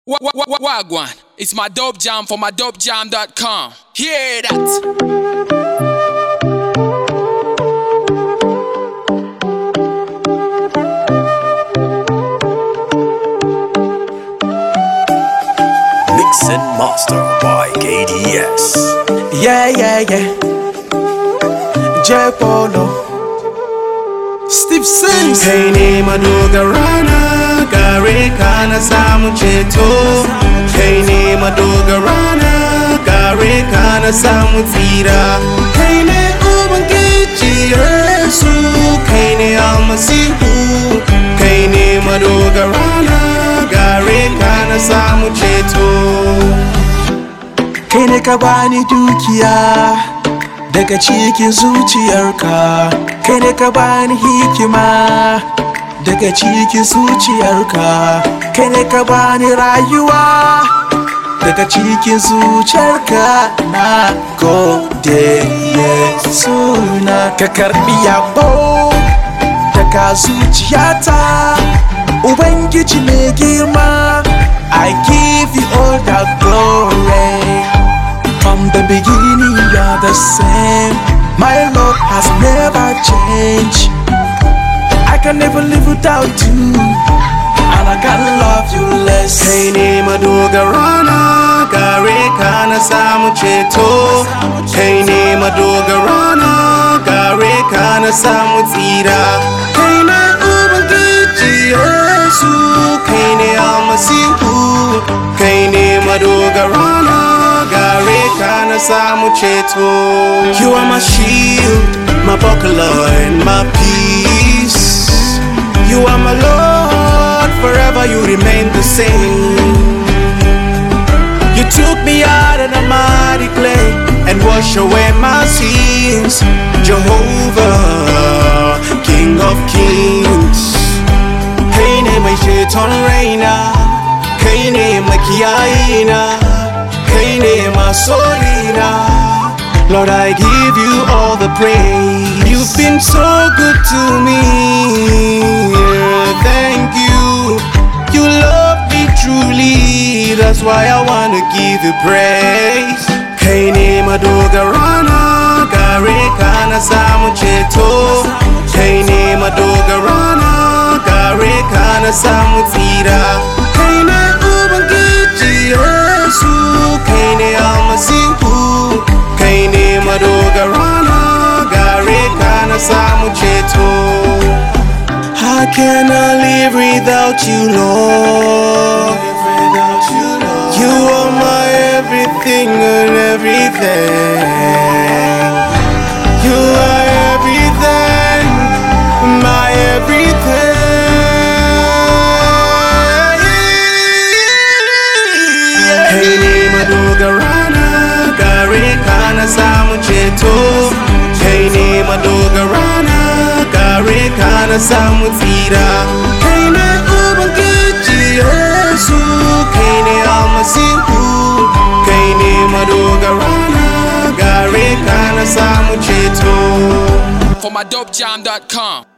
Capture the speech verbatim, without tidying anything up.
Wa- wa- wa- Wagwan, it's my dope jam for my dope jam dot com. Hear that? Mix and master by K D S. Yeah, yeah, yeah. J Polo, Steve Sims. Kai ne madogarana, gare ka na samu ceto. Kai ne madogarana, gare ka na samu tsira. Kai ne Ubangiji Yesu, kai ne Almasihu. Kai ne madogarana, gare ka na samu ceto. Kai ne ka bani dukiya daga cikin zuciyarka. Kai ne ka bani hikima daga cikin zuciyarka. Kai ne ka bani rayuwa daga cikin zuciyarka. Na gode Yesu, na ka karbi yabo daga zuciyata. Ubangiji mai girma, I give you all the glory. From the beginning you're the same. My love has never changed. I can never live without you, and I can't love you less. Kai ne madogarana, gare ka na samu ceto. Kai ne madogarana, gare ka na samu tsira. Kai ne Ubangiji Yesu, kai ne Almasihu. Kai ne madogarana, gare ka na samu ceto. You are my shield, my buckler and my peace. You are my Lord, forever you remain the same. You took me out of the mighty clay and washed away my sins. Jehovah, King of Kings. Kai ne mai ceton raina, kai ne makiyayina, kai ne masoyina. Lord, I give you all the praise. You've been so good to me. Thank you. You love me truly. That's why I wanna give you praise. Kai ne madogarana, gare ka na samu ceto. Kai ne madogarana, gare ka na samu tsira. Kai ne Ubangiji Yesu, kai ne Almasihu. Kai ne madogarana, gare ka na samu ceto. How can I live without you, Lord? You are my everything and everything. You are everything, my everything. Kai ne madogarana, gare ka na samu ceto. Kai ne madogarana, gare ka na samu tsira. Kai ne Ubangiji Yesu, kai ne Almasihu. Kai ne madogarana, gare ka na samu ceto. For my dope jam dot com.